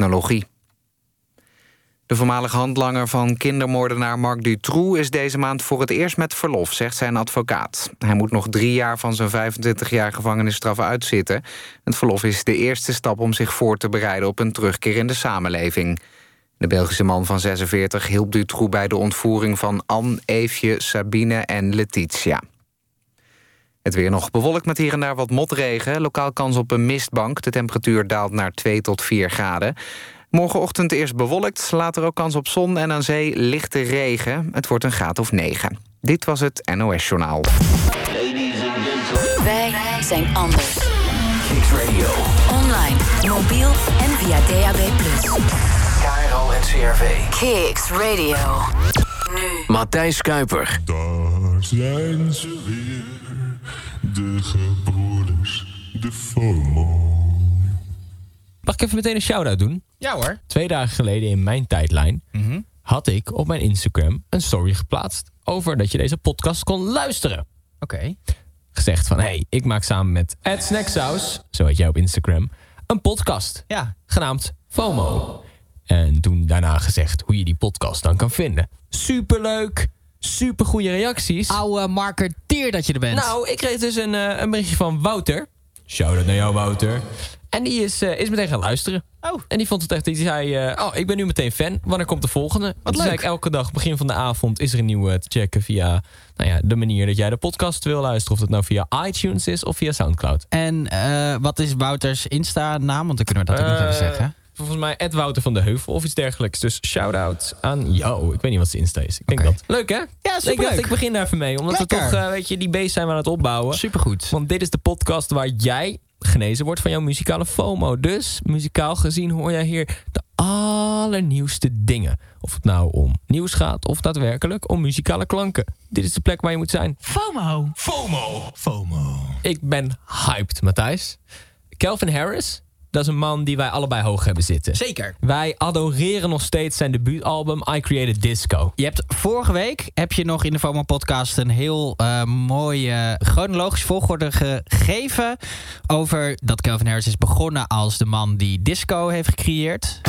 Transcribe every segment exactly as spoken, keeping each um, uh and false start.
technologie. De voormalige handlanger van kindermoordenaar Marc Dutroux is deze maand voor het eerst met verlof, zegt zijn advocaat. Hij moet nog drie jaar van zijn vijfentwintig jaar gevangenisstraf uitzitten. Het verlof is de eerste stap om zich voor te bereiden op een terugkeer in de samenleving. De Belgische man van zesenveertig hielp Dutroux bij de ontvoering van Anne, Eefje, Sabine en Letitia. Het weer nog bewolkt met hier en daar wat motregen. Lokaal kans op een mistbank. De temperatuur daalt naar twee tot vier graden. Morgenochtend eerst bewolkt, later ook kans op zon en aan zee lichte regen. Het wordt een graad of negen. Dit was het N O S-journaal. Wij zijn anders. Kicks Radio. Online, mobiel en via D A B plus. K R O en C R V. Kicks Radio. Nu. Matthijs Kuiper. Daar zijn ze weer, de gebroeders, de FOMO. Mag ik even meteen een shout-out doen? Ja hoor. Twee dagen geleden in mijn tijdlijn Mm-hmm. had ik op mijn Instagram een story geplaatst over dat je deze podcast kon luisteren. Oké. Okay. Gezegd van, hé, hey, ik maak samen met Ed Snacksaus, zo heet jij op Instagram, een podcast. Ja. Genaamd FOMO. En toen daarna gezegd hoe je die podcast dan kan vinden. Superleuk, supergoeie reacties. Oude marketeer dat je er bent. Nou, ik kreeg dus een, uh, een berichtje van Wouter. Shout-out naar jou, Wouter. En die is, uh, is meteen gaan luisteren. Oh. En die vond het echt, die zei, uh, oh, ik ben nu meteen fan. Wanneer komt de volgende? Wat leuk. Zei ik, elke dag, begin van de avond, is er een nieuwe te checken via nou ja, de manier dat jij de podcast wil luisteren. Of het nou via iTunes is of via Soundcloud. En uh, wat is Wouters Insta-naam? Want dan kunnen we dat ook uh, nog even zeggen. Volgens mij Ed Wouter van de Heuvel of iets dergelijks. Dus shout-out aan jou. Ik weet niet wat zijn Insta is. Ik denk okay. dat. Leuk, hè? Ja, superleuk. Ik dacht, ik begin daar even mee. Omdat Lekker. we toch, uh, weet je, die base zijn we aan het opbouwen. Supergoed. Want dit is de podcast waar jij genezen wordt van jouw muzikale FOMO. Dus, muzikaal gezien, hoor jij hier de allernieuwste dingen. Of het nou om nieuws gaat of daadwerkelijk om muzikale klanken. Dit is de plek waar je moet zijn. FOMO. FOMO. FOMO. Ik ben hyped, Matthijs. Calvin Harris, dat is een man die wij allebei hoog hebben zitten. Zeker. Wij adoreren nog steeds zijn debuutalbum I Created Disco. Je hebt vorige week, heb je nog in de FOMO-podcast... een heel uh, mooie chronologische volgorde gegeven... over dat Calvin Harris is begonnen als de man die disco heeft gecreëerd.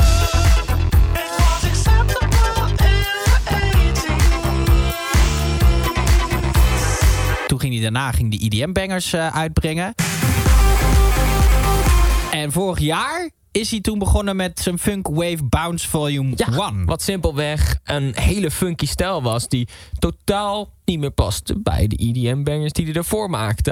Toen ging hij daarna ging die E D M-bangers uh, uitbrengen. En vorig jaar is hij toen begonnen met zijn Funk Wave Bounce Volume ja, één. Wat simpelweg een hele funky stijl was... die totaal niet meer paste bij de E D M-bangers die hij ervoor maakte.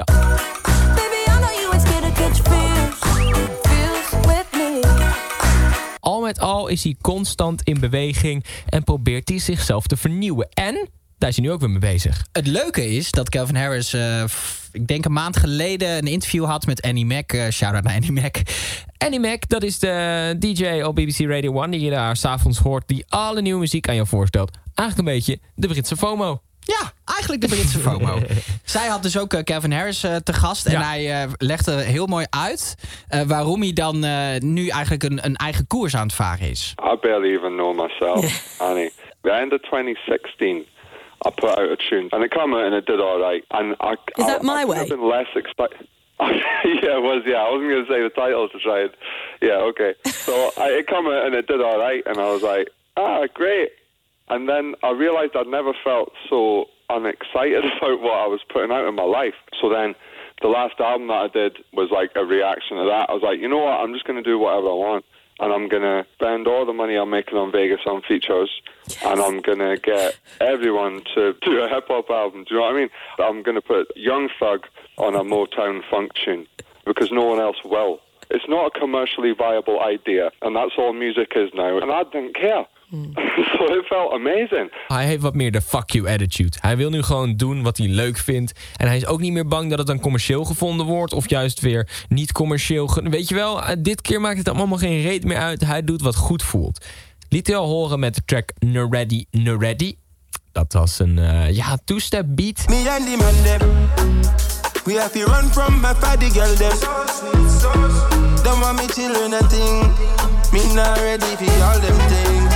Al met al is hij constant in beweging... en probeert hij zichzelf te vernieuwen. En daar is hij nu ook weer mee bezig. Het leuke is dat Calvin Harris, uh, f- ik denk een maand geleden... een interview had met Annie Mac. Uh, shout-out naar Annie Mac. Annie Mac, dat is de D J op B B C Radio één... die je daar 's avonds hoort, die alle nieuwe muziek aan je voorstelt. Eigenlijk een beetje de Britse FOMO. Ja, eigenlijk de Britse FOMO. Zij had dus ook uh, Calvin Harris uh, te gast. En ja. hij uh, legde heel mooi uit... Uh, waarom hij dan uh, nu eigenlijk een, een eigen koers aan het varen is. I barely even know myself, Annie. The end of twenty sixteen... I put out a tune, and it came out and it did all right. And I, Is that I, My I Way? I've been less excited. Yeah, it was. Yeah, I wasn't going to say the title to try it. Yeah, okay. So I, it came out and it did all right, and I was like, ah, great. And then I realised I'd never felt so unexcited about what I was putting out in my life. So then, the last album that I did was like a reaction to that. I was like, you know what? I'm just going to do whatever I want. And I'm going to spend all the money I'm making on Vegas on features. Yes. And I'm going to get everyone to do a hip-hop album. Do you know what I mean? I'm going to put Young Thug on a Motown funk tune. Because no one else will. It's not a commercially viable idea. And that's all music is now. And I didn't care. Mm. So it felt amazing. Hij heeft wat meer de fuck you attitude. Hij wil nu gewoon doen wat hij leuk vindt. En hij is ook niet meer bang dat het dan commercieel gevonden wordt. Of juist weer niet commercieel. Ge- Weet je wel, dit keer maakt het allemaal geen reet meer uit. Hij doet wat goed voelt. Liet hij al horen met de track Neready, Neready. Dat was een, uh, ja, two-step beat. Me and the man them. We have to run from my fatty girl them. Don't want me children and thing. Me not ready for all them things.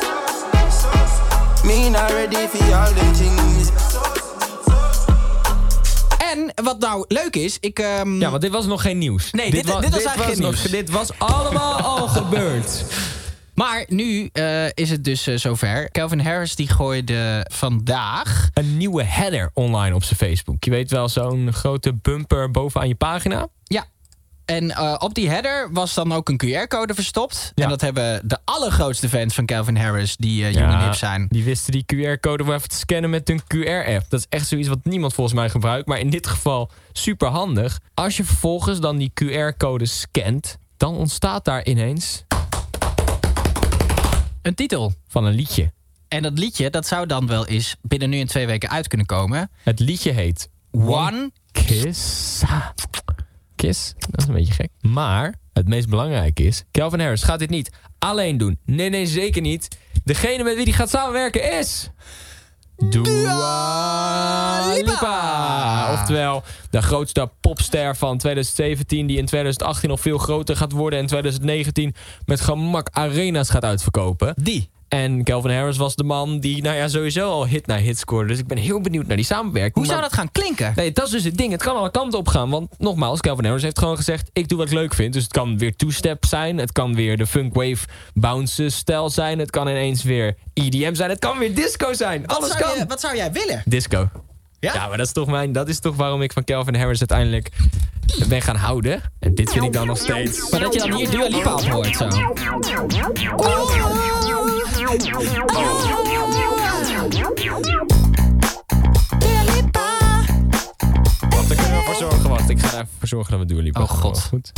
Me not ready for all them things. En wat nou leuk is, ik... Um... Ja, want dit was nog geen nieuws. Nee, dit, dit, was, dit was dit eigenlijk was geen nog, nieuws. Dit was allemaal al gebeurd. Maar nu uh, is het dus uh, zover. Calvin Harris die gooide vandaag een nieuwe header online op zijn Facebook. Je weet wel, zo'n grote bumper bovenaan je pagina. Ja. En uh, op die header was dan ook een Q R-code verstopt. Ja. En dat hebben de allergrootste fans van Calvin Harris, die uh, jong en hip zijn. Die wisten die Q R-code wel even te scannen met een Q R-app. Dat is echt zoiets wat niemand volgens mij gebruikt. Maar in dit geval super handig. Als je vervolgens dan die Q R-code scant, dan ontstaat daar ineens een titel van een liedje. En dat liedje, dat zou dan wel eens binnen nu en twee weken uit kunnen komen. Het liedje heet One Kiss. Kiss, dat is een beetje gek. Maar het meest belangrijke is, Calvin Harris gaat dit niet alleen doen. Nee, nee, zeker niet. Degene met wie hij gaat samenwerken is Dua Lipa. Oftewel, de grootste popster van twintig zeventien... die in twintig achttien al veel groter gaat worden... en twintig negentien met gemak arena's gaat uitverkopen. Die. En Calvin Harris was de man die nou ja, sowieso al hit na hit scoorde. Dus ik ben heel benieuwd naar die samenwerking. Hoe zou maar, dat gaan klinken? Nee, dat is dus het ding. Het kan alle kanten op gaan. Want nogmaals, Calvin Harris heeft gewoon gezegd, ik doe wat ik leuk vind. Dus het kan weer two-step zijn. Het kan weer de funkwave bounce stijl zijn. Het kan ineens weer E D M zijn. Het kan weer disco zijn. Wat Alles zou kan. Je, wat zou jij willen? Disco. Ja? Ja, maar dat is toch mijn, dat is toch waarom ik van Calvin Harris uiteindelijk ben gaan houden. En dit vind ik dan nog steeds. Maar dat je dan hier Dua Lipa op hoort zo. Wacht, daar kunnen we voor zorgen. Wacht, ik ga er even voor zorgen dat we Dua Lipa. Oh god. Goed.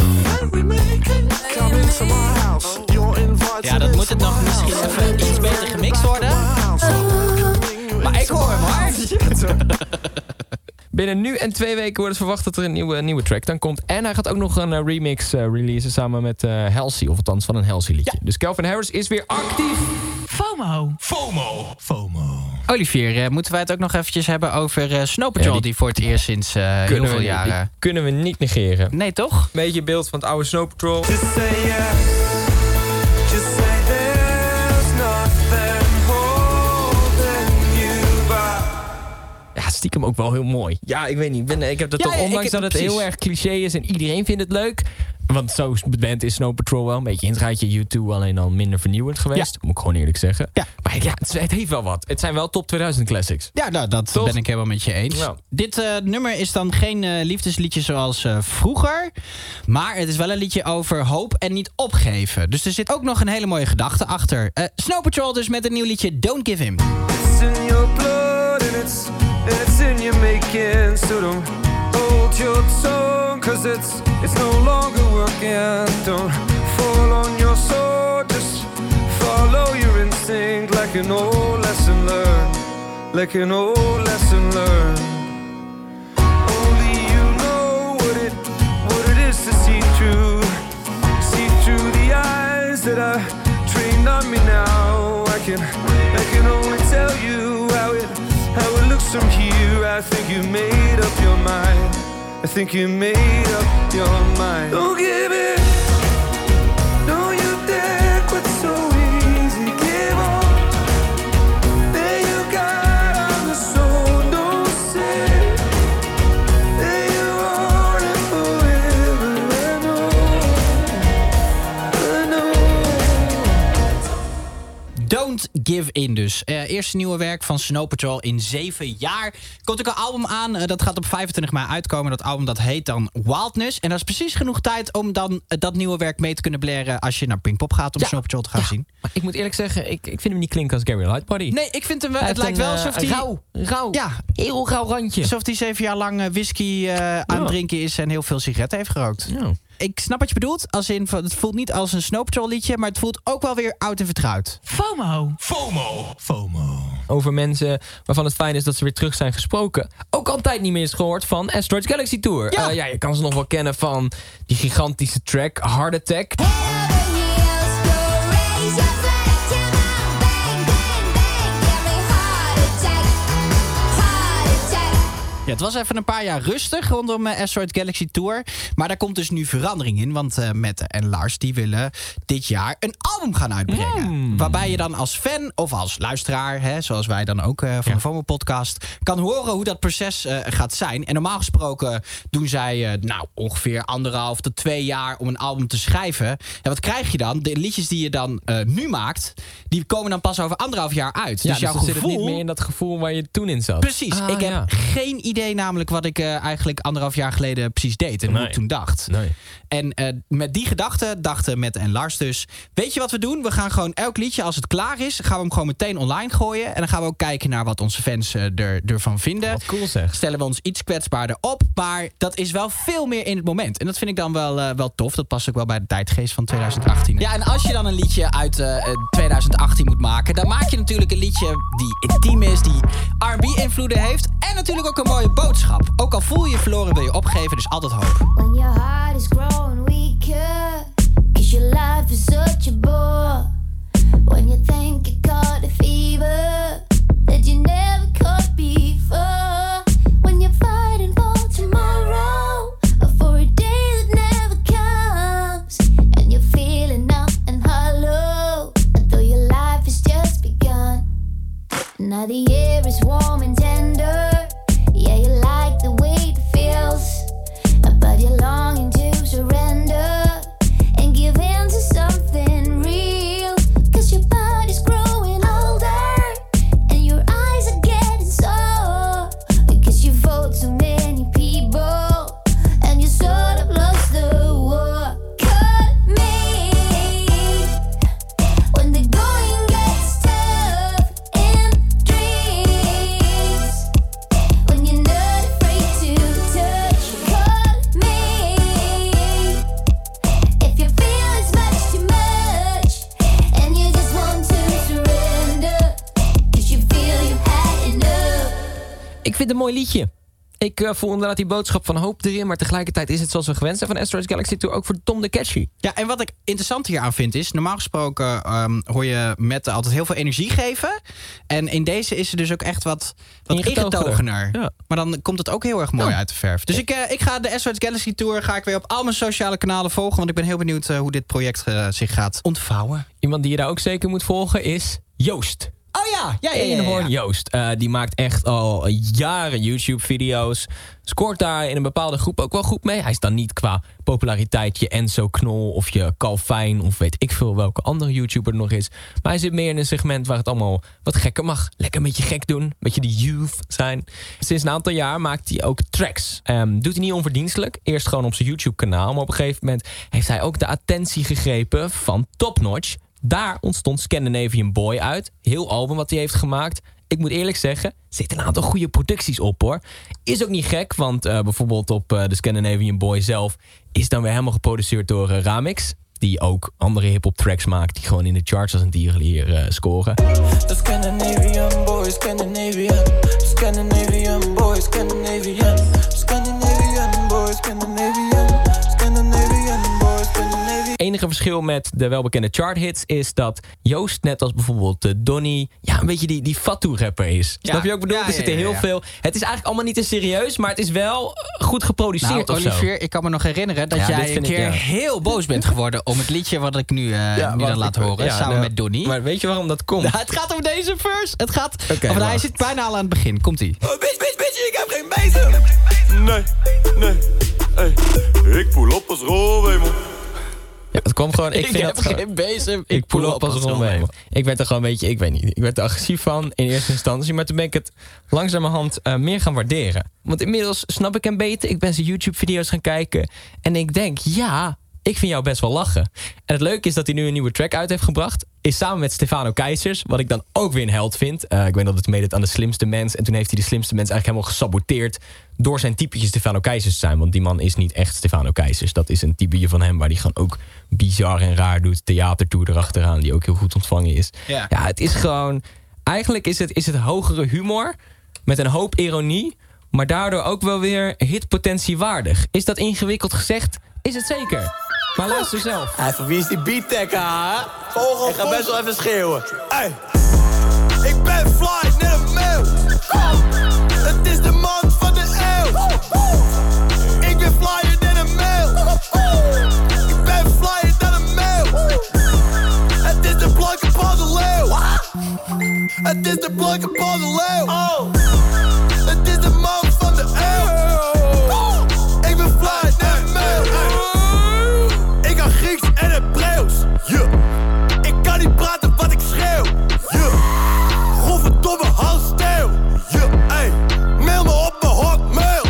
Ja, dat moet het nog misschien even iets beter gemixt worden. Maar ik hoor hem hoor. Binnen nu en twee weken wordt het verwacht dat er een nieuwe, nieuwe track dan komt. En hij gaat ook nog een uh, remix uh, releasen samen met uh, Halsey. Of althans van een Halsey liedje. Ja. Dus Calvin Harris is weer actief. FOMO. FOMO. FOMO. Olivier, uh, moeten wij het ook nog eventjes hebben over uh, Snow Patrol... Ja, die... die voor het eerst sinds uh, heel veel we, jaren... Die kunnen we niet negeren. Nee, toch? Beetje beeld van het oude Snow Patrol. Just say yes. Just say there's nothing holding you back. Ja, stiekem ook wel heel mooi. Ja, ik weet niet. Ik, ben, ik heb dat Ja, toch, ja, ondanks ik- dat het precies. heel erg cliché is en iedereen vindt het leuk. Want zo band is Snow Patrol wel een beetje in het rijtje U twee, alleen al minder vernieuwend geweest. Ja. Moet ik gewoon eerlijk zeggen. Ja. Maar ja, het, het heeft wel wat. Het zijn wel top tweeduizend classics. Ja, nou, dat Toch? ben ik helemaal met je eens. Ja. Dit uh, nummer is dan geen uh, liefdesliedje zoals uh, vroeger. Maar het is wel een liedje over hoop en niet opgeven. Dus er zit ook nog een hele mooie gedachte achter. Uh, Snow Patrol dus met een nieuw liedje Don't Give Him. It's in your blood and it's, it's in your making. So don't hold your tongue, cause it's, it's no longer working. Don't fall on your sword, just follow your instinct. Like an old lesson learned, like an old lesson learned. Only you know what it, what it is to see through. See through the eyes that are trained on me now. I can, I can only tell you how it, how it looks from here. I think you made up your mind. I think you made up your mind. Don't give it. Don't you dare quit so easy. Give up. There you got on the soul. Don't say that you want it forever. I know. I know. Don't Give In dus. Uh, eerste nieuwe werk van Snow Patrol in zeven jaar. Komt ook een album aan. Uh, dat gaat op vijfentwintig mei uitkomen. Dat album dat heet dan Wildness. En dat is precies genoeg tijd om dan uh, dat nieuwe werk mee te kunnen blaren als je naar Pinkpop gaat om Ja. Snow Patrol te gaan Ja, zien. maar ik moet eerlijk zeggen, ik, ik vind hem niet klinken als Gary Light Party. Nee, ik vind hem wel. Hij Het heeft lijkt een, wel alsof uh, hij rauw, rauw, Ja. heel rauw randje. Alsof hij zeven jaar lang uh, whisky uh, aan het drinken is en heel veel sigaretten heeft gerookt. Ja. Ik snap wat je bedoelt. Als in, het voelt niet als een Snow Patrol liedje, maar het voelt ook wel weer oud en vertrouwd. FOMO. FOMO. FOMO. Over mensen waarvan het fijn is dat ze weer terug zijn gesproken. Ook altijd niet meer is gehoord van Asteroids Galaxy Tour. Ja. Uh, ja, je kan ze nog wel kennen van die gigantische track Heart Attack. Ja, Het was even een paar jaar rustig rondom uh, Asteroid Galaxy Tour. Maar daar komt dus nu verandering in. Want uh, Mette en Lars die willen dit jaar een album gaan uitbrengen. Mm. Waarbij je dan als fan of als luisteraar, hè, zoals wij dan ook uh, van ja. de FOMO-podcast, kan horen hoe dat proces uh, gaat zijn. En normaal gesproken doen zij uh, nou, ongeveer anderhalf tot twee jaar om een album te schrijven. En wat krijg je dan? De liedjes die je dan uh, nu maakt, die komen dan pas over anderhalf jaar uit. Ja, dus jouw dus gevoel... zit het niet meer in dat gevoel waar je toen in zat. Precies. Ah, ik heb ja. geen idee namelijk wat ik uh, eigenlijk anderhalf jaar geleden precies deed. En nee. hoe ik toen dacht. Nee. En uh, met die gedachte dachten Mette en Lars dus, weet je wat we doen? We gaan gewoon elk liedje, als het klaar is, gaan we hem gewoon meteen online gooien. En dan gaan we ook kijken naar wat onze fans uh, er, ervan vinden. Wat cool zeg. Stellen we ons iets kwetsbaarder op. Maar dat is wel veel meer in het moment. En dat vind ik dan wel, uh, wel tof. Dat past ook wel bij de tijdgeest van twintig achttien. Ja, en als je dan een liedje uit uh, twintig achttien moet maken, dan maak je natuurlijk een liedje die intiem is, die R en B-invloeden heeft. En natuurlijk ook een mooie boodschap. Ook al voel je je verloren, wil je opgeven, dus altijd hoop. When your heart is growing weaker, cause your life is such a bore. When you think you caught a fever that you never caught before. When you're fighting for tomorrow, or for a day that never comes. And you're feeling numb and hollow, although your life has just begun. Now the air is warm and tender. Yeah, you like the way it feels, but you're longing to surrender and give in to something real. Cause your body's growing older and your eyes are getting sore. Because you've owed so many people and you sort of lost the war. Cut me when the going gets tough in dreams. When you're not afraid to touch. Cut me if you feel it's much too much and you just want to surrender. Cause you feel you've had enough. Ik vind het een mooi liedje. Ik uh, voel inderdaad die boodschap van hoop erin, maar tegelijkertijd is het zoals we gewend zijn van Asteroid Galaxy Tour ook verdomde catchy. Ja, en wat ik interessant hier aan vind is, normaal gesproken um, hoor je Mette altijd heel veel energie geven. En in deze is ze dus ook echt wat, wat ingetogener. Ja. Maar dan komt het ook heel erg mooi ja. uit de verf. Dus ik, uh, ik ga de Asteroid Galaxy Tour ga ik weer op al mijn sociale kanalen volgen, want ik ben heel benieuwd uh, hoe dit project uh, zich gaat ontvouwen. Iemand die je daar ook zeker moet volgen is Joost. Oh ja, ja, ja, ja, ja, ja. Eenhoorn Joost. Uh, die maakt echt al jaren YouTube-video's. Scoort daar in een bepaalde groep ook wel goed mee. Hij is dan niet qua populariteit je Enzo Knol of je Calvin of weet ik veel welke andere YouTuber er nog is. Maar hij zit meer in een segment waar het allemaal wat gekker mag. Lekker een beetje gek doen. Een beetje de youth zijn. Sinds een aantal jaar maakt hij ook tracks. Um, doet hij niet onverdienstelijk. Eerst gewoon op zijn YouTube-kanaal. Maar op een gegeven moment heeft hij ook de attentie gegrepen van Top Notch. Daar ontstond Scandinavian Boy uit. Heel album wat hij heeft gemaakt. Ik moet eerlijk zeggen, er zitten een aantal goede producties op hoor. Is ook niet gek, want uh, bijvoorbeeld op uh, de Scandinavian Boy zelf is dan weer helemaal geproduceerd door uh, Ramix. Die ook andere hip-hop tracks maakt die gewoon in de charts als een tierenlier uh, scoren. The Scandinavian Boy, Scandinavian. Scandinavian Boy, Scandinavian. Scandinavian Boy, Scandinavian. Scandinavian Boy, Scandinavian. Enige verschil met de welbekende charthits is dat Joost, net als bijvoorbeeld uh, Donny, ja, een beetje die, die Fatou-rapper is. Ja. Snap je ook bedoel? Ja, er zitten ja, ja, ja. heel veel. Het is eigenlijk allemaal niet te serieus, maar het is wel goed geproduceerd nou, of zo. Olivier, ik kan me nog herinneren dat ja, jij een keer ik, ja. heel boos bent geworden om het liedje wat ik nu, uh, ja, nu dan laat ik, horen, ja, samen nou, met Donny. Maar weet je waarom dat komt? Nou, het gaat om deze verse. Het gaat. Okay, of, hij zit bijna al aan het begin. Komt-ie. Oh, bitch, bitch, bitch, ik heb geen bezem. Nee, nee, hey. Ik poel op als rolwemel. Ja, het kwam gewoon. Ik, ik vind heb dat geen bezem. Ik poel op als Ron. Ik werd er gewoon een beetje, ik weet niet. Ik werd er agressief van in eerste instantie. Maar toen ben ik het langzamerhand uh, meer gaan waarderen. Want inmiddels snap ik hem beter. Ik ben zijn YouTube-video's gaan kijken. En ik denk, ja, ik vind jou best wel lachen. En het leuke is dat hij nu een nieuwe track uit heeft gebracht. Is samen met Stefano Keizers. Wat ik dan ook weer een held vind. Uh, ik weet dat het meedeed aan de slimste mens. En toen heeft hij de slimste mens eigenlijk helemaal gesaboteerd. Door zijn typetje Stefano Keizers te zijn. Want die man is niet echt Stefano Keizers. Dat is een typetje van hem waar hij gewoon ook bizar en raar doet. Theatertour erachteraan. Die ook heel goed ontvangen is. Ja, ja het is gewoon. Eigenlijk is het, is het hogere humor. Met een hoop ironie. Maar daardoor ook wel weer hitpotentie waardig. Is dat ingewikkeld gezegd? Is het zeker. Maar luister zelf. Hey, van wie is die beat-tech, hè? Ik ga best wel even schreeuwen. Hey, ik ben fly, net een mail. Het is de man van de Ik ben flyer dan een mail. Ik ben flyer dan een mail. Het is de blanke Paul de Leeuw. Het is de blanke Paul de Leeuw. Het is de man van de eeuw. Ik ben flyer dan een mail. Ik kan Grieks en Hebreeuws. Yeah. Ik kan niet praten wat ik schreeuw. Yeah. Godverdomme halssteel. Yeah. Hey. Mail me op mijn hotmail.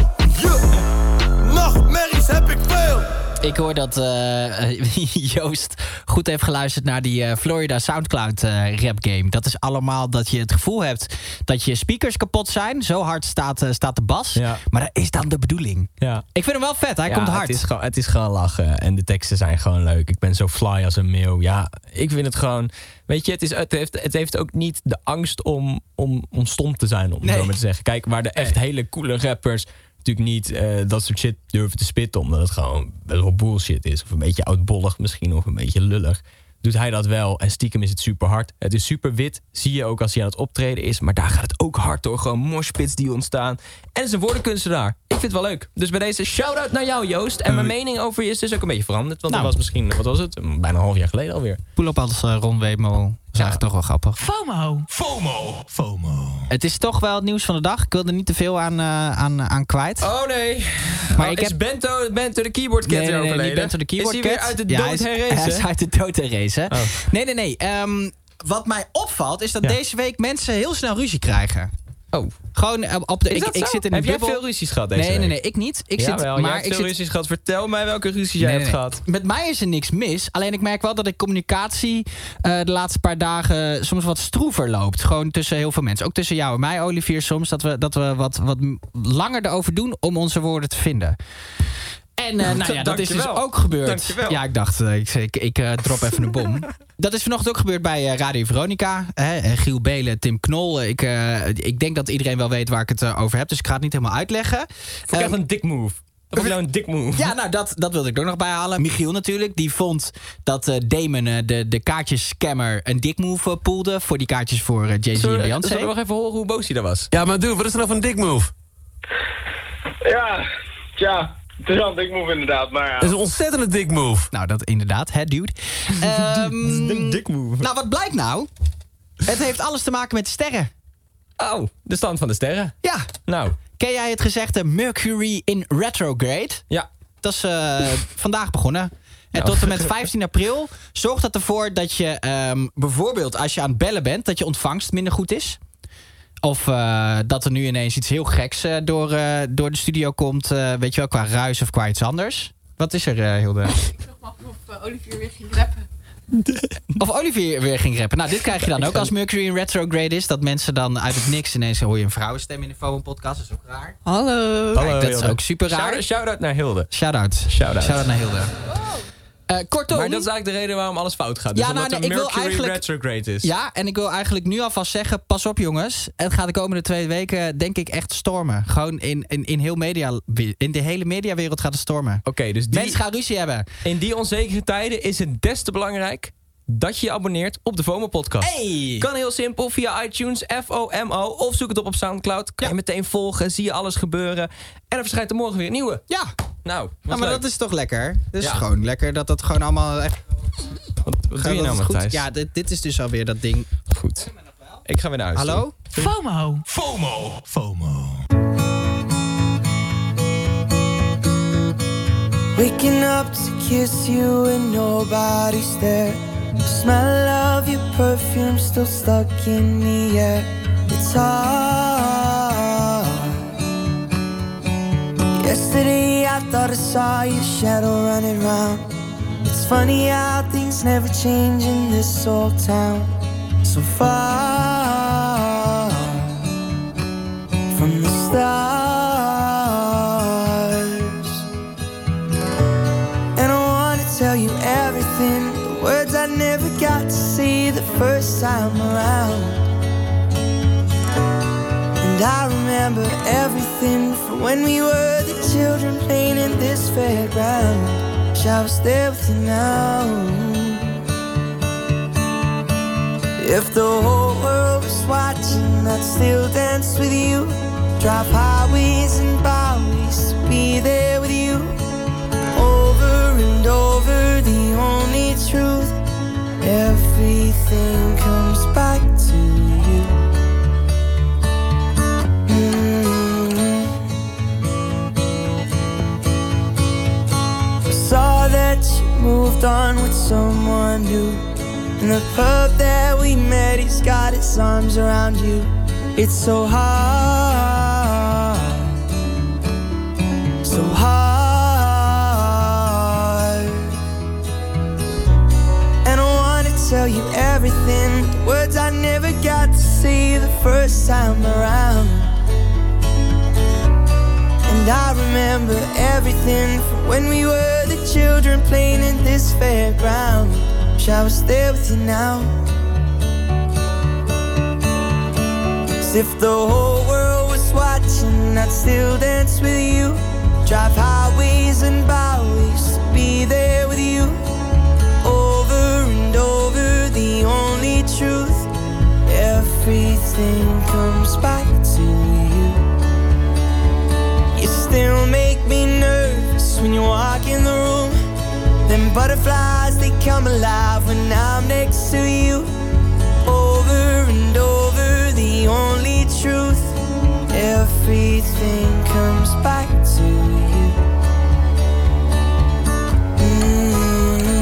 Yeah. Nachtmerries heb ik veel. Ik hoor dat uh, Joost goed heeft geluisterd naar die uh, Florida Soundcloud uh, rap game. Dat is allemaal dat je het gevoel hebt dat je speakers kapot zijn. Zo hard staat, uh, staat de bas. Ja. Maar dat is dan de bedoeling. Ja. Ik vind hem wel vet, hij ja, komt hard. Het is, gewoon, het is gewoon lachen en de teksten zijn gewoon leuk. Ik ben zo fly als een meeuw. Ja, ik vind het gewoon... Weet je, het, is, het, heeft, het heeft ook niet de angst om, om, om stom te zijn, om nee. zo maar te zeggen. Kijk, waar de echt nee. hele coole rappers... natuurlijk niet uh, dat soort shit durven te spitten... omdat het gewoon best wel bullshit is. Of een beetje oudbollig misschien, of een beetje lullig. Doet hij dat wel en stiekem is het super hard. Het is super wit, zie je ook als hij aan het optreden is... maar daar gaat het ook hard door. Gewoon moshpits die ontstaan. En het is een woordenkunstenaar. Ik vind het wel leuk. Dus bij deze shout-out naar jou, Joost. En mijn mening over je is dus ook een beetje veranderd. Want nou. dat was misschien, wat was het? Bijna een half jaar geleden alweer. Poel op als uh, Ron Wemel. Dat is eigenlijk toch wel grappig. FOMO. FOMO. FOMO. Het is toch wel het nieuws van de dag. Ik wil er niet te veel aan, uh, aan, aan kwijt. Oh nee. Maar oh, ik is heb... Bento, Bento de Keyboard Cat nee, nee, nee, overleden? niet Bento de Keyboard Is hij weer Cat? uit de ja, dood herrezen? Hij is uit de dood herrezen. Oh. Nee, nee, nee. Um, wat mij opvalt is dat ja. deze week mensen heel snel ruzie krijgen. Oh. Gewoon op de... Is ik, dat ik zo? zit in een Heb jij bubbel. veel ruzies gehad deze nee, week? Nee, nee, ik niet. Ik ja, zit, wel. maar jij hebt ik veel zit... ruzies gehad. Vertel mij welke ruzies jij nee, hebt nee. gehad. Met mij is er niks mis. Alleen ik merk wel dat ik communicatie uh, de laatste paar dagen soms wat stroever loopt. Gewoon tussen heel veel mensen. Ook tussen jou en mij, Olivier, soms. Dat we, dat we wat, wat langer erover doen om onze woorden te vinden. En uh, nou ja, dat is dus ook gebeurd. Dankjewel. Ja, ik dacht, uh, ik, ik, ik uh, drop even een bom. Dat is vanochtend ook gebeurd bij uh, Radio Veronica. Hè? Giel Belen, Tim Knol. Ik, uh, ik denk dat iedereen wel weet waar ik het uh, over heb. Dus ik ga het niet helemaal uitleggen. Vond ik echt een dik move. Of nou een dik move? Ja, nou, dat, dat wilde ik ook nog bijhalen. Michiel natuurlijk, die vond dat uh, Damon, uh, de, de kaartjescammer, een dik move uh, poelde voor die kaartjes voor uh, Jay-Z en Beyoncé. Zullen we nog even horen hoe boos hij daar was? Ja, maar dude, wat is er nou van een dik move? Ja, tja. Het is wel een dik move inderdaad, maar ja. Het is een ontzettende dik move. Nou, dat inderdaad, hè, dude. Um, een dik move. Nou, wat blijkt nou? Het heeft alles te maken met de sterren. Oh, de stand van de sterren? Ja. Nou. Ken jij het gezegde Mercury in retrograde? Ja. Dat is uh, vandaag begonnen. En tot en met vijftien april zorgt dat ervoor dat je um, bijvoorbeeld als je aan het bellen bent, dat je ontvangst minder goed is. Of uh, dat er nu ineens iets heel geks uh, door, uh, door de studio komt. Uh, weet je wel, qua ruis of qua iets anders. Wat is er, uh, Hilde? Ik vroeg me af of uh, Olivier weer ging rappen. Of Olivier weer ging rappen. Nou, dit krijg je dan ook als Mercury in retrograde is. Dat mensen dan uit het niks ineens hoor je een vrouwenstem in de FOMO-podcast. Dat is ook raar. Hallo. Kijk, dat is ook super raar. Shout-out naar Hilde. Shout-out. Shout-out. Shout-out naar Hilde. Uh, kortom... Maar dat is eigenlijk de reden waarom alles fout gaat. Dus ja, nou, omdat nee, er ik wil Mercury eigenlijk, retrograde is. Ja, en ik wil eigenlijk nu alvast zeggen, pas op jongens. Het gaat de komende twee weken denk ik echt stormen. Gewoon in, in, in, heel media, in de hele mediawereld gaat het stormen. Oké, okay, dus die, mensen gaan ruzie hebben. In die onzekere tijden is het des te belangrijk dat je je abonneert op de FOMO-podcast. Hey. Kan heel simpel via iTunes, F O M O, of zoek het op op Soundcloud. Kan ja. je meteen volgen, zie je alles gebeuren. En er verschijnt er morgen weer een nieuwe. Ja. Nou, nou maar leuk. Dat is toch lekker? Dat is ja. gewoon lekker dat dat gewoon allemaal echt... Wat, wat doe je nou, Matthijs? Ja, dit, dit is dus alweer dat ding. Goed. Ik ga weer naar huis. Hallo? FOMO. FOMO. FOMO. Waking up to kiss you and nobody's there. The smell of your perfume still stuck in the air. It's hard. Yesterday I thought I saw your shadow running round. It's funny how things never change in this old town. So far from the stars. And I wanna tell you everything, the words I never got to say the first time around. And I remember everything from when we were the children playing in this fairground. Wish I was there with you now. If the whole world was watching, I'd still dance with you. Drive highways and byways to be there with you. Over and over, the only truth. Everything comes back to you. Mm-hmm. Saw that you moved on with someone new. In the pub that we met, he's got his arms around you. It's so hard, so hard. And I wanna tell you everything, the words I never got to say the first time around. And I remember everything from when we were the children playing in this fairground. Wish I was there with you now. As if the whole world was watching, I'd still dance with you. Drive highways and byways to be there with you. Over and over, the only truth. Everything comes back to you. You still make me nervous when you walk in the room. Them butterflies, they come alive when I'm next to you. Over and over, the only truth. Everything comes back to you. Mm-hmm.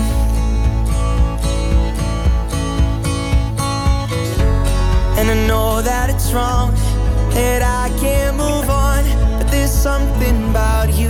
And I know that it's wrong, that I can't move on, but there's something about you.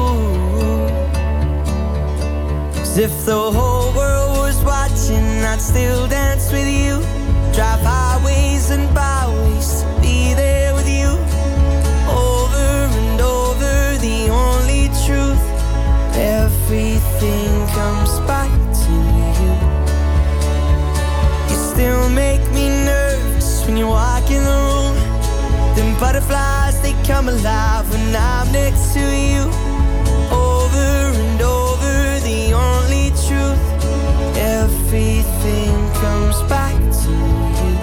As if the whole world was watching, I'd still dance with you. Drive highways and byways to be there with you. Over and over, the only truth. Everything comes back to you. You still make me nervous when you walk in the room. Them butterflies, they come alive when I'm next to you. Over and over, the only truth. Everything comes back to you.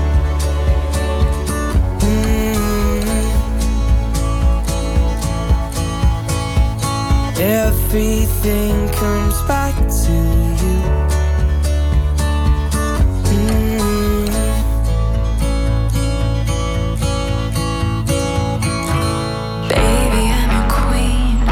Mm-hmm. Everything comes back to you. Mm-hmm. Baby, I'm a queen.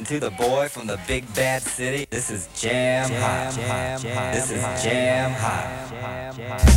to the boy from the big bad city. This is Jam Hot. This is Jam Hot.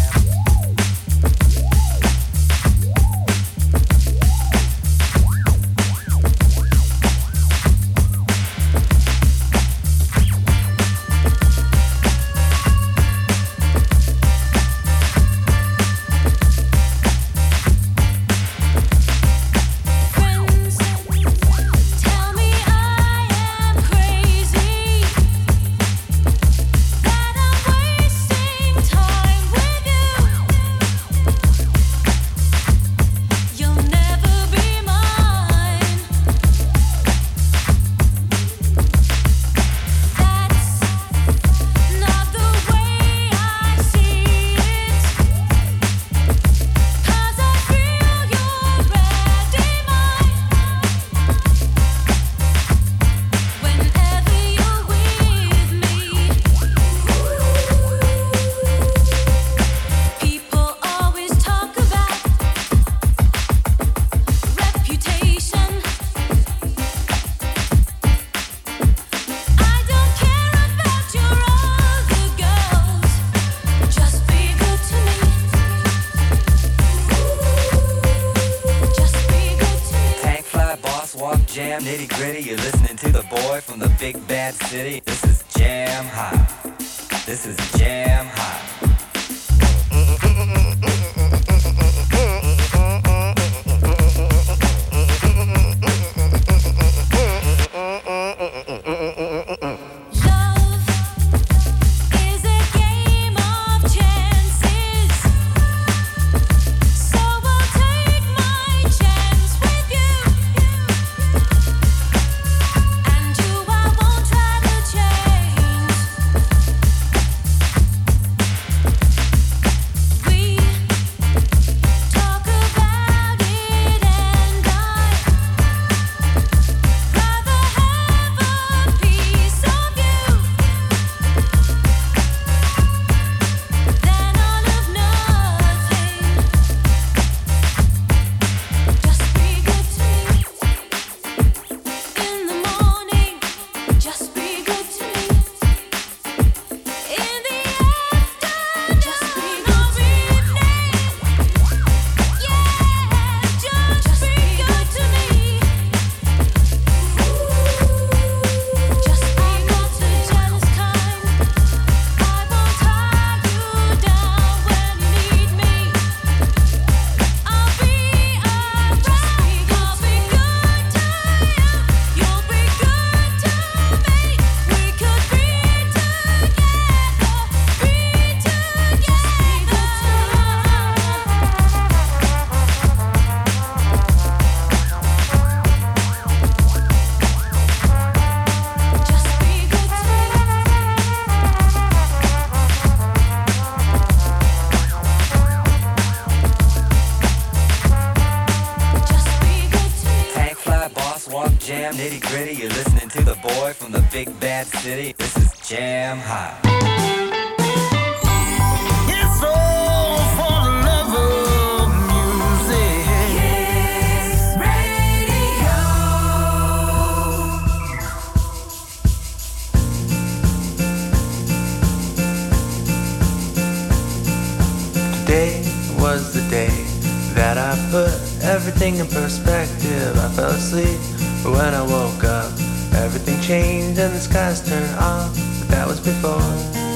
In perspective, I fell asleep, but when I woke up, everything changed and the skies turned off. But that was before.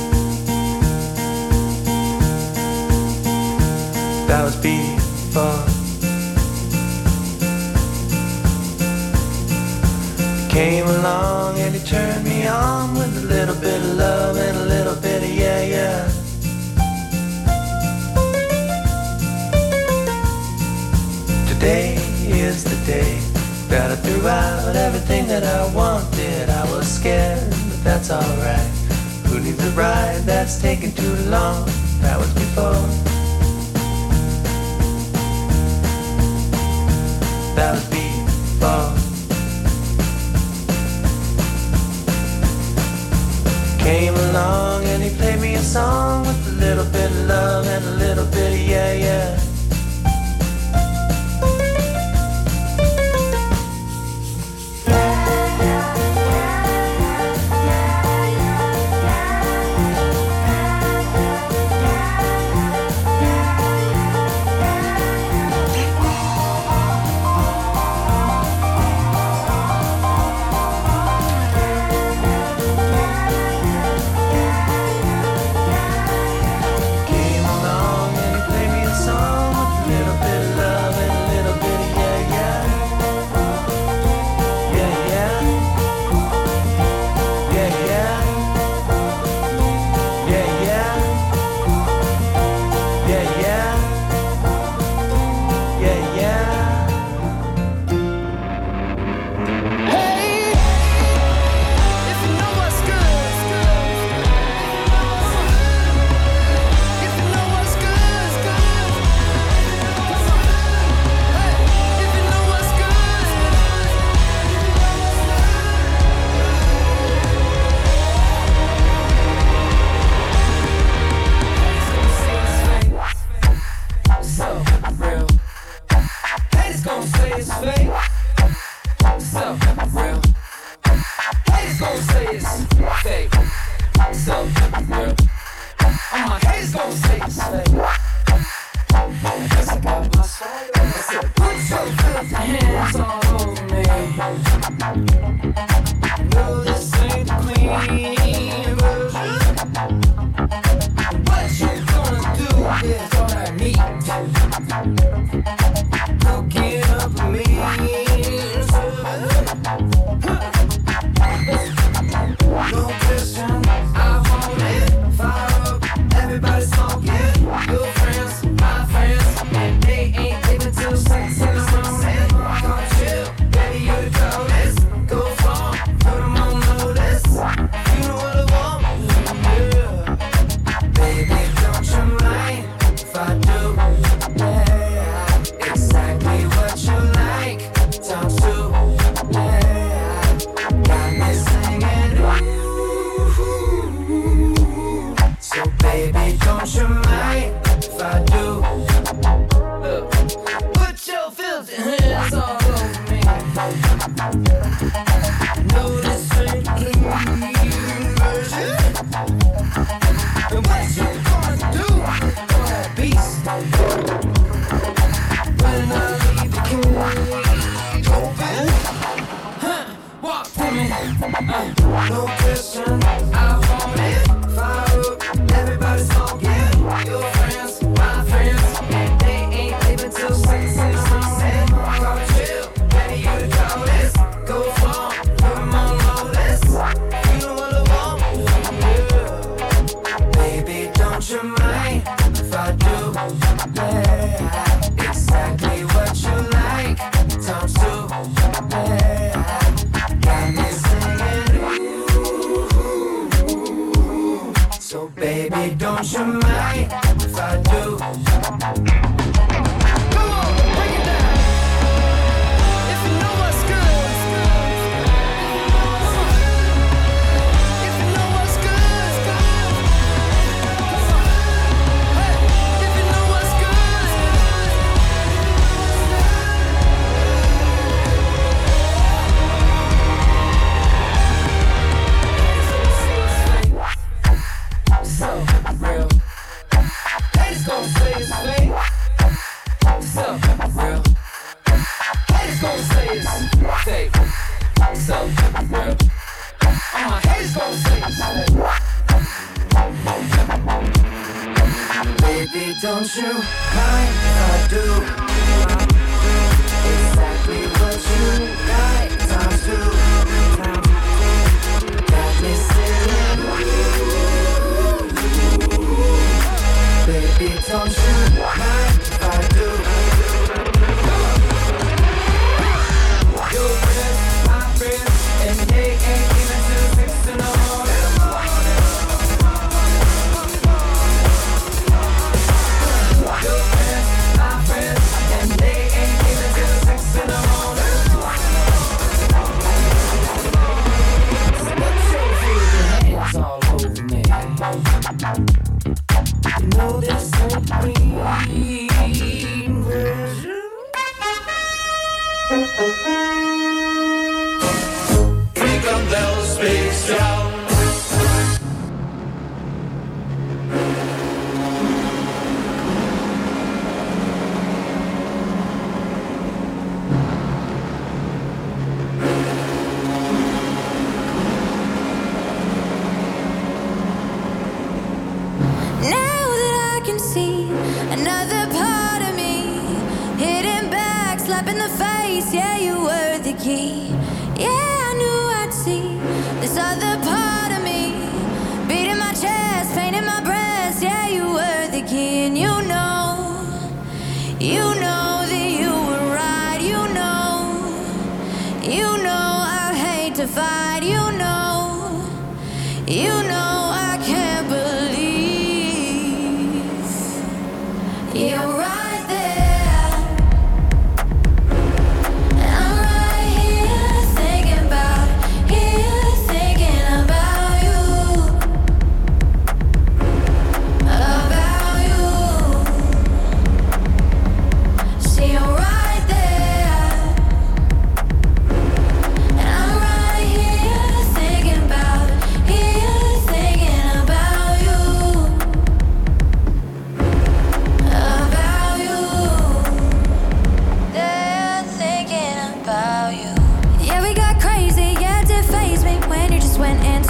That was before. He came along and he turned me on with a little bit of love and a little bit of yeah, yeah. Today is the day that I threw out everything that I wanted. I was scared, but that's alright. Who needs a ride that's taking too long? That was before. That was before. Came along and he played me a song with a little bit of love and a little bit of yeah, yeah. Yeah. say it's fake. So, yeah. All my haters gon' say it's fake. I guess I got my soul. I said, put your filthy hands all over me. No, this ain't the clean version. What you gonna do is all I need. Cooking up a meal, no question, I want it. Fire up, everybody smoking. Your friends, my friends, and they ain't living till six in the morning. Come chill, baby, you the coldest. Go far, put them on notice. You know what I want, yeah. Baby, don't you mind if I do? Yeah, exactly what you like. Don't you? Yeah, got me singing. Ooh, so baby, don't you mind if I do? Look, put your filthy hands all over me. No, this ain't the clean version. And what you gonna do for that beast? When I leave the cage open, huh, walk to me. Uh, no question, I want it. Fire up, everybody smoking. Your friends, my friends, and they ain't leaving till six in the morning. Come chill, baby, you the coldest. Go far, put them on notice. You know what I want, yeah. Baby, don't you mind if I do? Yeah, exactly what you like. Don't you? Yeah, got me singing. Ooh, so baby, don't you mind if I do? Come on, break it down. If you know what's good, if you know what's good, hey, if you know what's good, so real. Haters gon' say it's fake. So real. Haters gon' say it's fake. So real. All my haters gon' say it's fake. Baby, don't you mind if I do? Exactly what you like. Times two. Got me singing. Baby, don't you mind if I do? Your friends, my friends, and they ain't even till six in the morning. Your friends, my friends, and they ain't even till six in the morning. So put your filthy hands all over me. You know this ain't the clean version. Jingle bells, big sound. Now that I can see another part of me, hitting back, slapping the face. Yeah, you were the key. Yeah, I knew I'd see this other part of me, beating my chest, painting my breast. Yeah, you were the key, and you know, you know that you were right. You know, you know I hate to fight. You know, you know I can't believe. You're right there, and I'm right here thinking about, here thinking about you, about you. See, you're right there, and I'm right here thinking about,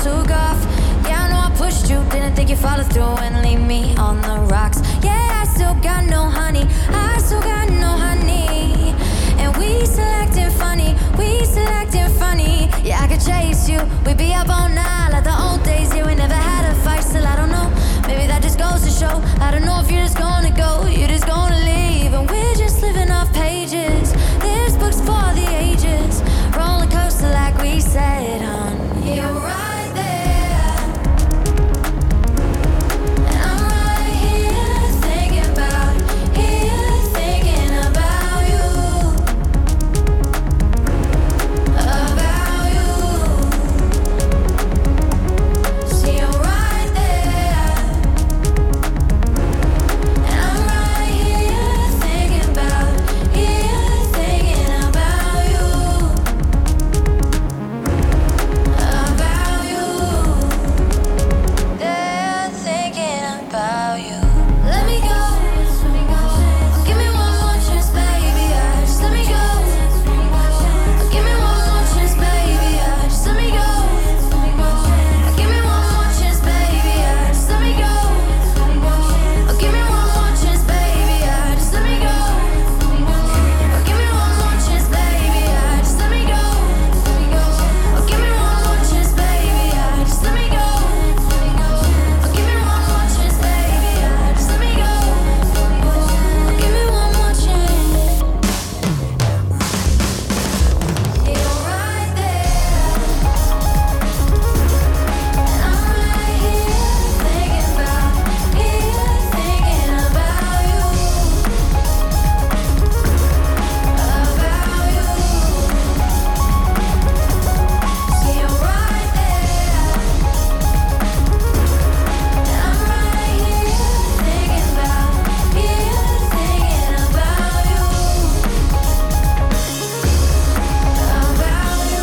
took off. Yeah, I know I pushed you, didn't think you'd follow through and leave me on the rocks. Yeah, I still got no honey, I still got no honey. And we selecting funny, we selecting funny. Yeah, I could chase you, we'd be up all night like the old days. Yeah, we never had a fight, still I don't know. Maybe that just goes to show. I don't know if you're just gonna go, you're just gonna leave. And we're just living off pages. This book's for the ages. Roller coaster like we said, hon. You're right there. And I'm right here thinking about, here thinking about you. About you. See, you're right there. And I'm right here thinking about, here thinking about you. About you. They're thinking about you. Let me go. Give me one more chance, baby. Yeah, just let me go. Give me one more chance, baby. Yeah, just let me go. Give me one more chance, baby. Yeah, just let me go. Give me one more chance, baby. Yeah, just let me go. Give me one more chance, baby. Yeah, just let me go. Give me one more chance, baby. Yeah, just let me go. Give me one more chance, baby. Yeah, just let me go. Give me one more chance. You're right there. And I'm right here thinking about, here thinking about you. About you. See, you're right there. And I'm right here thinking about, here thinking about you. About you.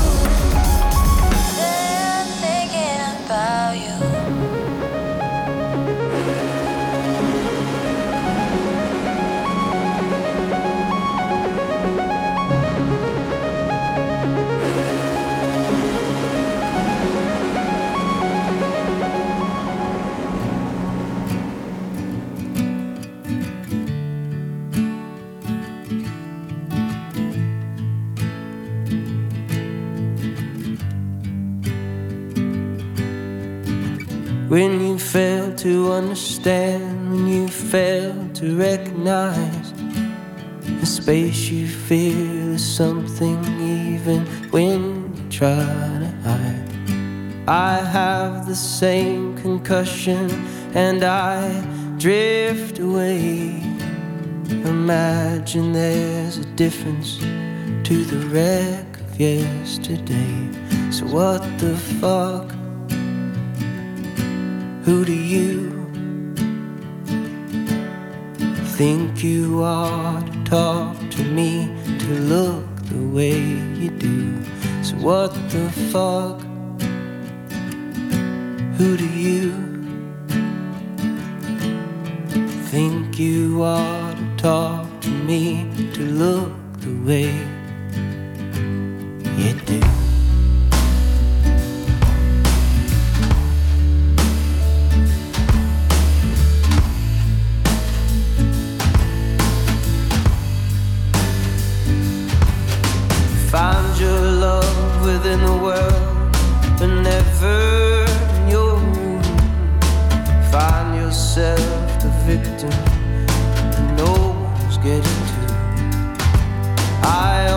They're thinking about you. When you fail to understand, when you fail to recognize the space you feel is something even when you try to hide. I have the same concussion and I drift away. Imagine there's a difference to the wreck of yesterday. So what the fuck? Who do you think you are to talk to me, to look the way you do? So what the fuck? Who do you think you are to talk to me, to look the way you do? Find your love within the world, but never in your room. Find yourself the victim that no one's getting to. I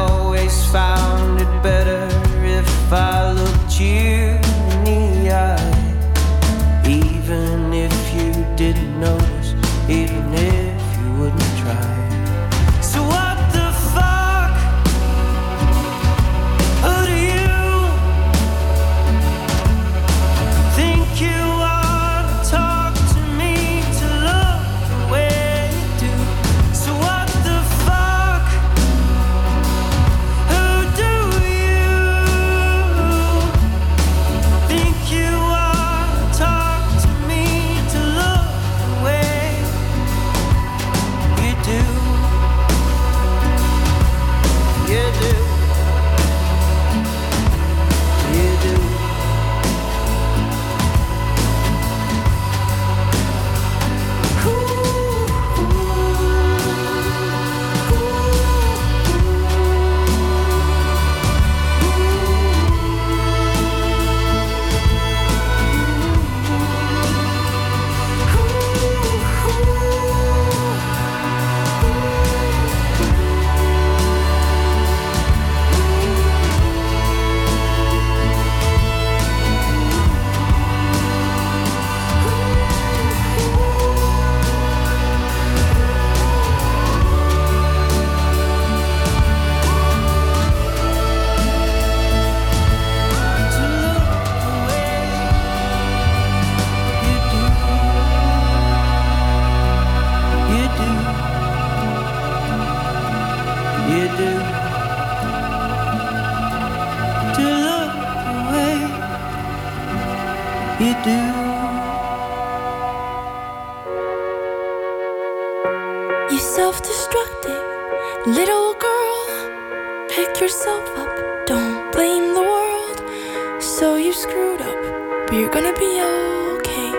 you do. You self-destructive little girl, pick yourself up, don't blame the world. So you screwed up, but you're gonna be okay.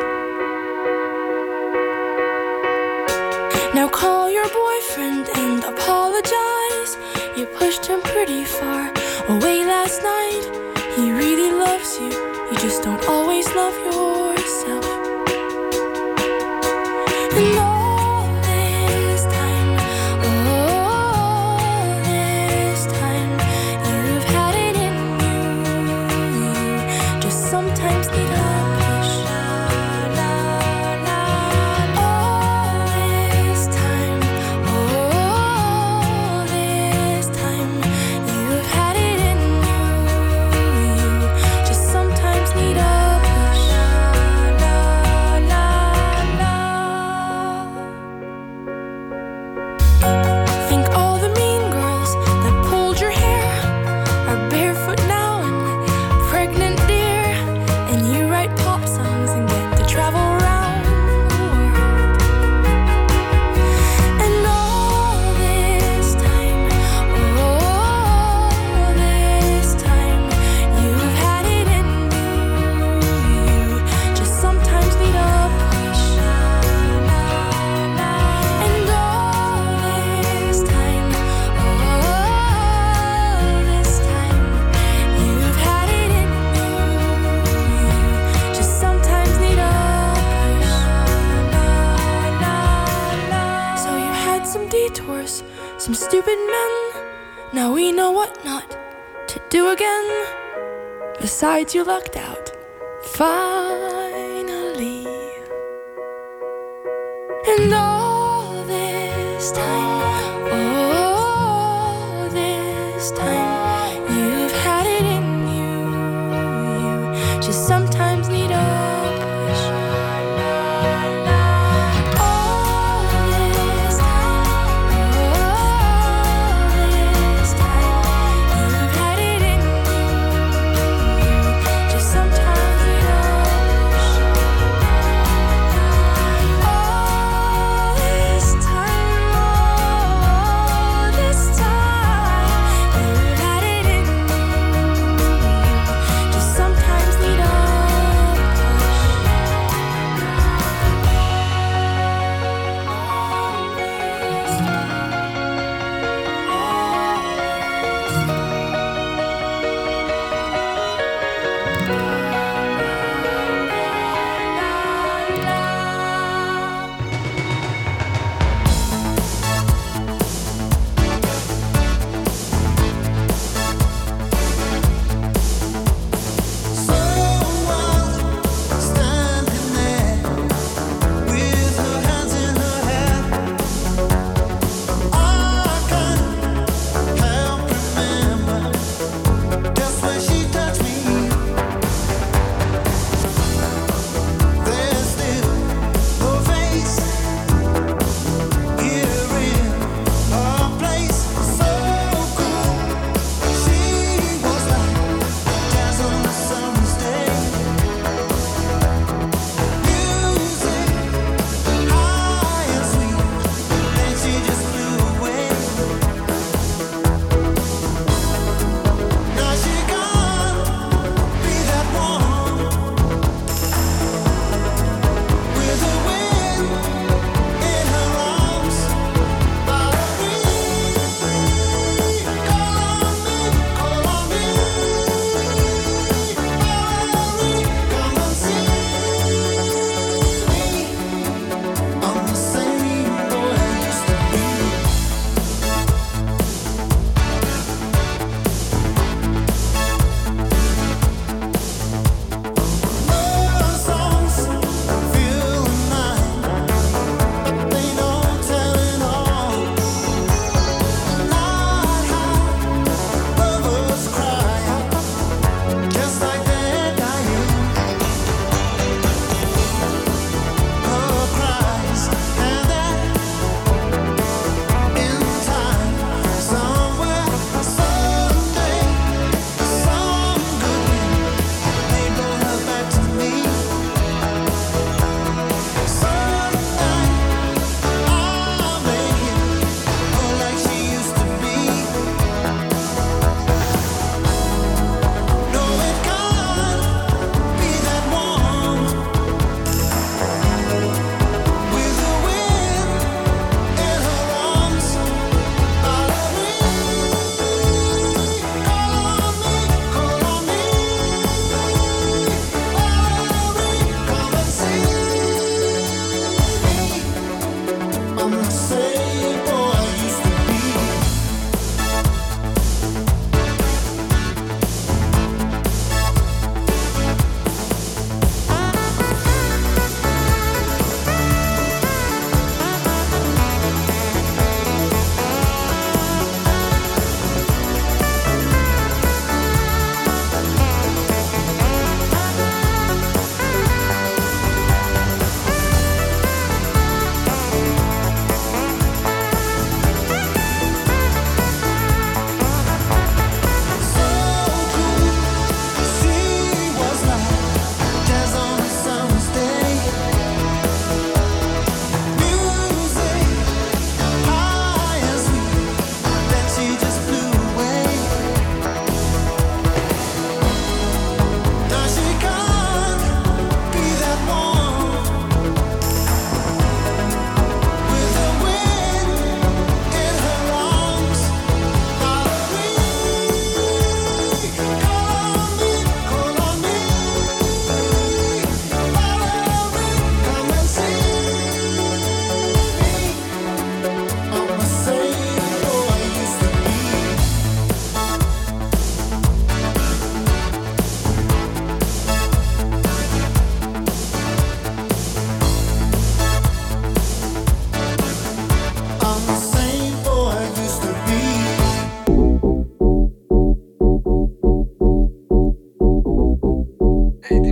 Now call your boyfriend and apologize. You pushed him pretty far away last night. He really loves you, you just don't always love yourself. And all this time, all this time, you've had it in you. You just sometimes need a push. All this time, all this time, you've had it in you. You just sometimes need a push. Think all the mean girls that pulled your hair are barefoot now and pregnant, dear. And you write pop songs and get to travel around the world. And all this time, all this time, you've had it in you. You just sometimes need a push. And all this time, all this time, you've had it in you. You just sometimes need a push. So you had some detours, some stupid men. Now we know what not to do again. Besides, you lucked out. Finally. And all this time, all this time, you've had it in you. You just sometimes need a push. All this time, all this time, you've had it in you. You just sometimes need a push. All this time, all this time, you've had it in you. Just sometimes need a push.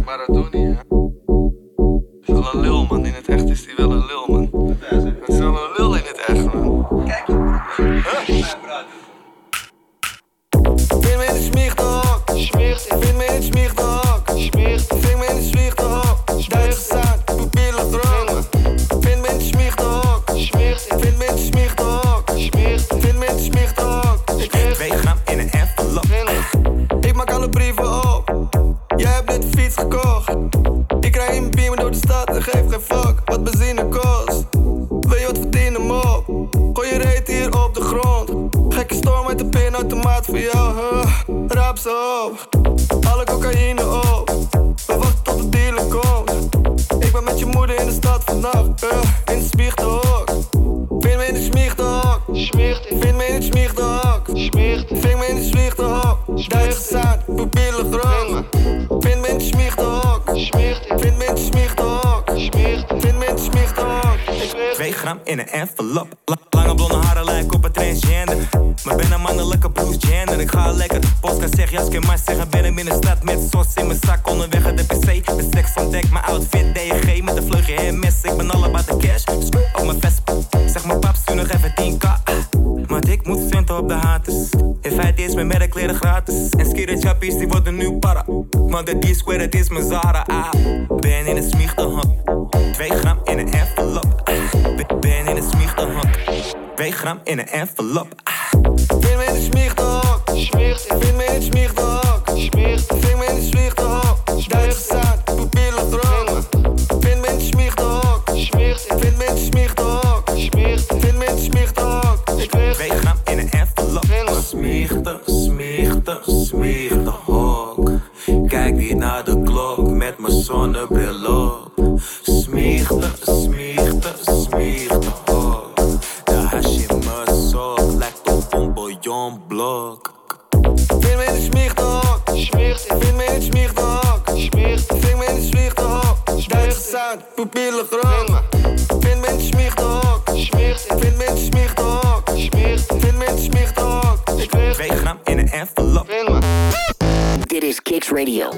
Maradoni, hè? Is wel een lul, man. In het echt is die wel een lul, man. Het is wel een lul in het echt, man. Kijk, huh? Vind me in de smiegdok. Vind me in de smiegdok. Vind me in de smiegdok. Duizend zaad, papieren dromen. Vind me in de smiegdok. Vind me in de smiegdok. Vind me in de smiegdok. Twee gram in een envelop. Ik maak alle brieven op. Jij hebt net de fiets gekocht. Ik rij in mijn beamer door de stad en geef geen fuck wat benzine kost. Wil je wat verdienen, mop? Gooi je reet hier op de grond. Gekke storm uit de pinautomaat voor jou, huh? Raap ze op. Alle cocaïne op. We wachten tot de dealer komt. Ik ben met je moeder in de stad vannacht, huh? In de smiegdok. Vind me in de smiegdok. Vind me in de smiegdok. Vind me in de smiegdok. Duizend zaad, papieren groot. Vind me in de smiegdok. Vind me in de smiegdok. Vind me in de smiegdok. Twee gram in een envelop. La- Lange blonde haren lijken op een transgender. Maar ben een mannelijke Bruce Jenner. Ik ga lekker. Postka zeg jasje, maar zeggen ben hem in de stad. Met sos in mijn zak, onderweg naar de pc. De seks ontdek, mijn outfit D G. Met een vleugje en mes, ik ben all about the cash. Op mijn vest, zeg mijn pap, stuur nog even tien k. Maar ik moet centen op de haters. In feite is mijn merkkleren gratis. En skere chappies, die worden nu para. Want de D-square, het is mijn Zara. Ah, ben in een smiegdehok. Twee gram in een envelop. Ah, ben in een smiegdehok. Twee gram in een envelop. Ah. Vind me in de smiegdok. Vind me in de smiegdok. Vind me in de smiegdok. Duizend zaad, papieren dromen. Vind me in de smiegdok. Vind me in de smiegdok. Vind me in de smiegdok. Twee gram in een envelop. Smiegde, smiegde, smiegde hok. Kijk niet naar de klok met mijn zonnebril op. Smiegde, smiegde, smiegde hok. De hash in mijn sok lijkt op een bouillonblok. Vind me in de smiegdok. Vind me in de smiegdok. Vind me in de smiegdok. Duizend zaad, papieren groot. Vind me in de smiegdok. Vind me in de smiegdok. Vind me in de smiegdok. Twee gram in een envelop. Dit is Kicks Radio.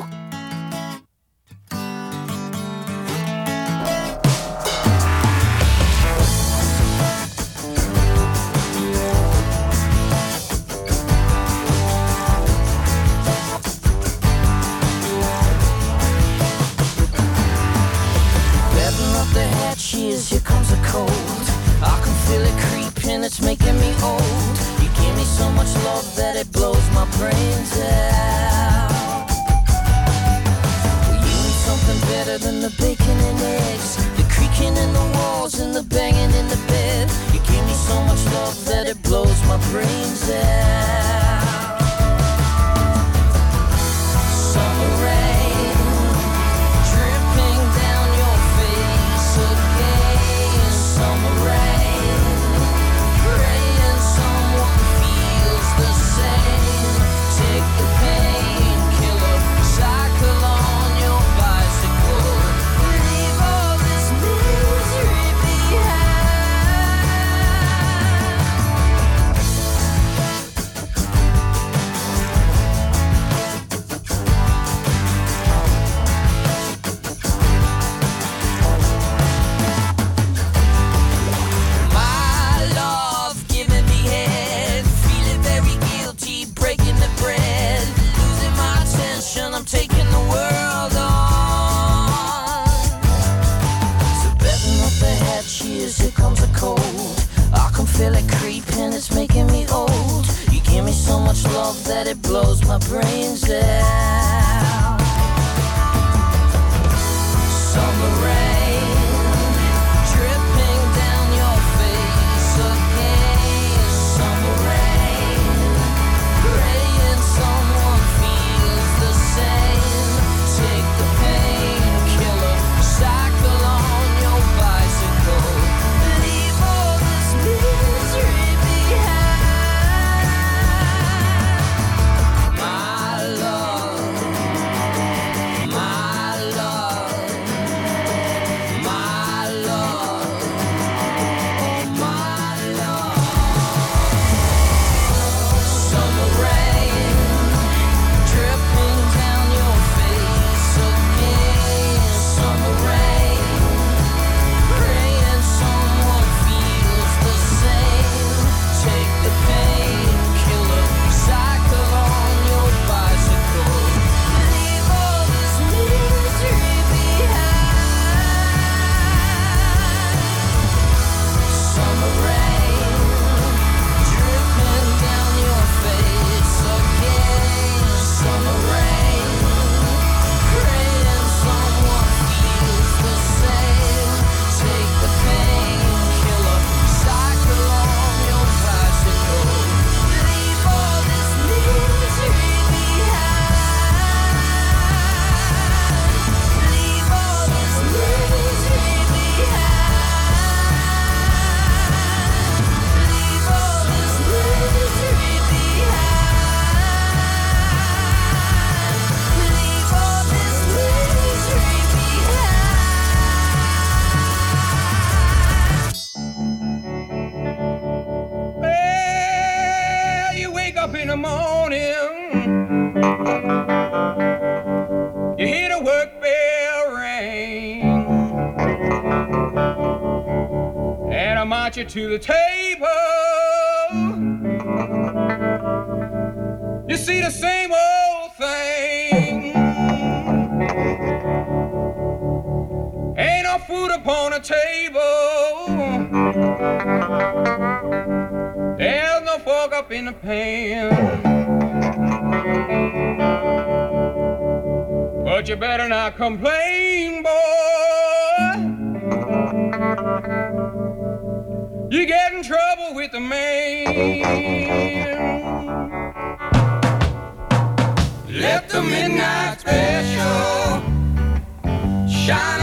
Here comes a cold. I can feel it creeping, it's making me old. You give me so much love that it blows my brains out. Well, you need something better than the bacon and eggs, the creaking in the walls and the banging in the bed. You give me so much love that it blows my brains out. Summer rain dripping down your face again. Summer rain, praying someone feels the same. Take the painkiller, cycle on your bicycle. Leave all this misery behind. My love giving me head, feeling very guilty, breaking the bread, losing my attention, I'm taking the world on. So betting up the head, cheers, here comes a cold. I can feel it creeping, it's making me old. You give me so much love that it blows my brains out. Summer rain dripping down your face again. Summer rain, praying someone feels the same. Take the painkiller, cycle on your bicycle. Leave all this misery behind. My love bell ring, and I march you to the table. You see the same old thing. Ain't no food upon the table. There's no fork up in the pan. But you better not complain, boy. You get in trouble with the man. Let the midnight special shine